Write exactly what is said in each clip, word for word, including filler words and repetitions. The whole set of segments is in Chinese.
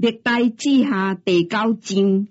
历代志下第九章。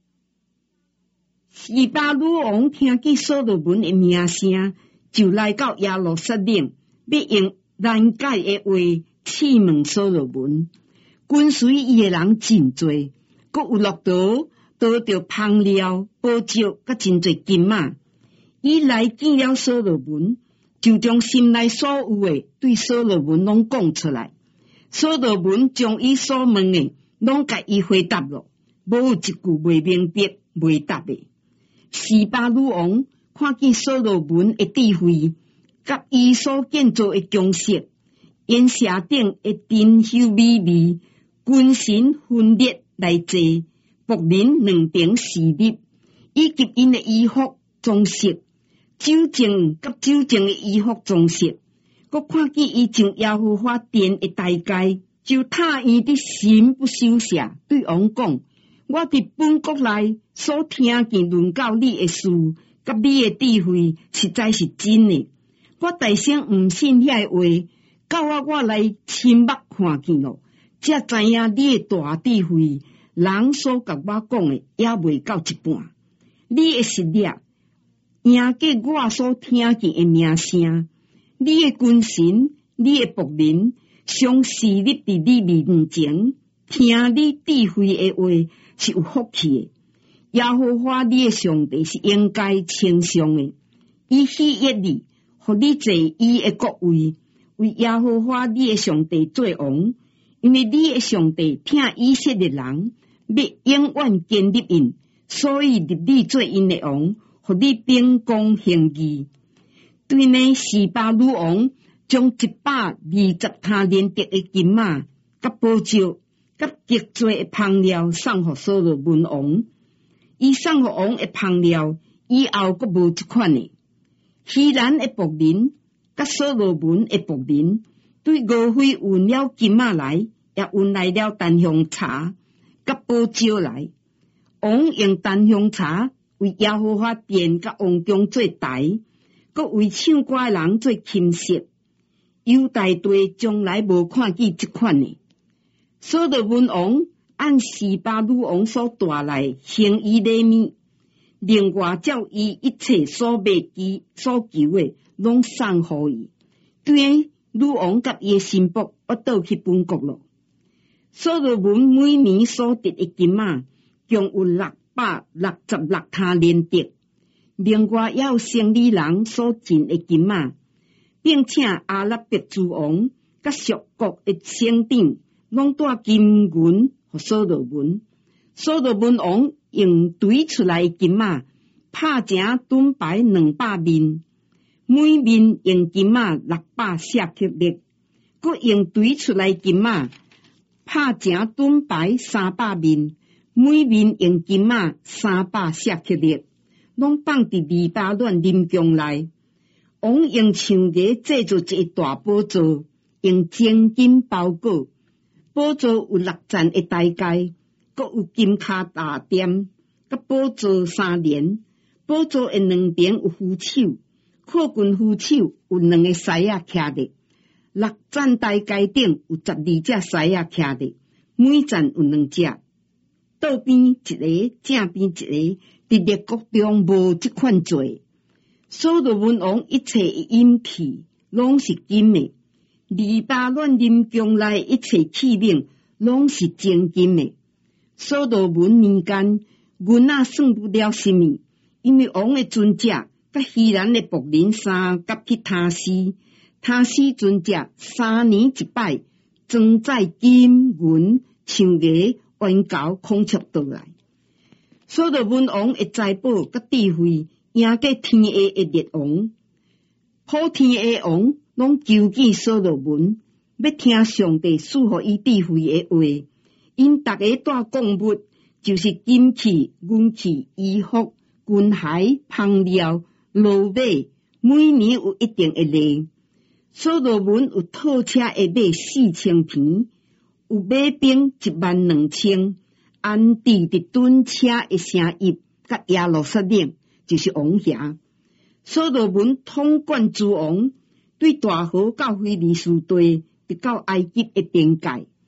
示巴女王听见所罗门的名声，就来到耶路撒冷，要用难解的话试问所罗门。跟随伊的人真多，阁有落刀得着香料、宝石，甲真侪金仔。伊来见了所罗门，就将心内所有的对所罗门拢讲出来。所罗门将伊所问的拢甲伊回答了，无有一句袂明白、袂答的。示巴女王看见所罗门的智慧，甲伊所建造的宫室，因舍顶的珍馐美味，君臣分列来坐，仆人两边侍立，以及因的衣服装饰，酒政甲酒政的衣服装饰，佮看见伊从耶和华殿的大街，就踏伊的心不羞舍，对王讲：我伫本国内所听见论到你的事，甲你的智慧，实在是真的。我大声毋信遐话，到我我来亲目看见咯，才知影你的大智慧。人所甲我讲的也未到一半。你的实力赢过我所听见的名声，你的君臣，你的仆人，常侍立伫你面前，听你智慧的话是有福气的。耶和华你的上帝是应该称颂的，伊喜悦你，互你坐伊的国位，为耶和华你的上帝做王，因为你的上帝听以色列人，要永远建立因，所以立你做因的王，互你秉公行义。对呢，示巴女王将一百二十他连得的金仔、甲宝石、甲极多的香料送互所罗门王。伊送互王的香料以后阁无一款的。希兰的仆人甲所罗门的仆人对五妃运了金仔来，也运来了檀香茶甲宝石来。王用檀香茶为耶和华殿甲王宫做台，阁为唱歌的人做琴瑟。犹大地从来无看见这款的。所罗门王按示巴女王所带来行伊礼物，另外照伊一切所未记所求的，拢送互伊。对女王甲伊的新妇，我倒去本国咯。所罗门每年所得的金仔，共有六百六十六他连得，另外也有生理人所进的金仔，并且阿拉伯诸王甲属国的省长，拢带金银互所罗门。所罗门王用堆出来的金仔，拍成盾牌两百面，每面用金仔六百舍克勒，佮用堆出来的金仔，拍成盾牌三百面，每面用金仔三百舍克勒，拢放伫黎巴嫩林宫内。王用象牙制作一个大宝座，用精金包裹。宝座有六层的台阶，阁有金卡大垫，甲宝座三连。宝座的两边有扶手，靠近扶手有两个狮仔徛伫。六层台阶顶有十二只狮仔徛伫，每层有两只。倒边一个，正边一个，伫列国中无这款做。所罗门王一切的饮器拢是金的。黎巴嫩林宫内一切器皿拢是精金的。所罗门年间，银仔算不了什么，因为王的尊者甲希兰的仆人三甲去他施，他施尊者三年一摆，装载金银象牙原膏孔雀倒来。所罗门王的财宝甲智慧赢过天下的列王，普天的王拢求见所罗门，要听上帝赐予伊智慧的话。因逐个带贡物，就是金器、银器、衣服、军械、香料、芦马，每年有一定的量。所罗门有套车的马四千匹，有马兵一万两千，安置伫盾车的城邑，甲耶路撒冷就是王遐。所罗门统管诸王，对大河到非利士地，直到埃及的边界。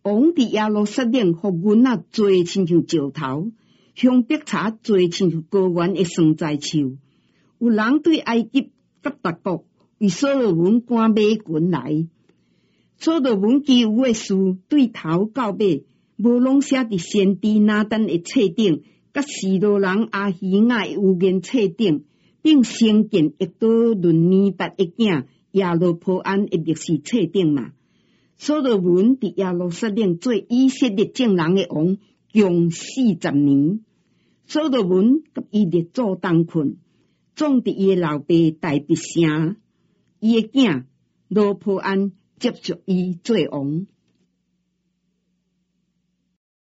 王伫耶路撒冷，互阮仔做亲像石头，香柏茶做亲像高原的酸菜树。有人对埃及甲达国为所罗门赶马群来，所罗门其有的事对头到尾，无拢写伫先知拿单的册顶，甲示罗人阿希雅的有言册顶，并先见亦都论尼八的囝亚罗波安的历史册顶嘛。所罗门伫耶路撒冷做以色列众人的王，共四十年。所罗门甲伊列祖同困，总伫伊的老爸大别城，伊的囝罗波安接续伊做王。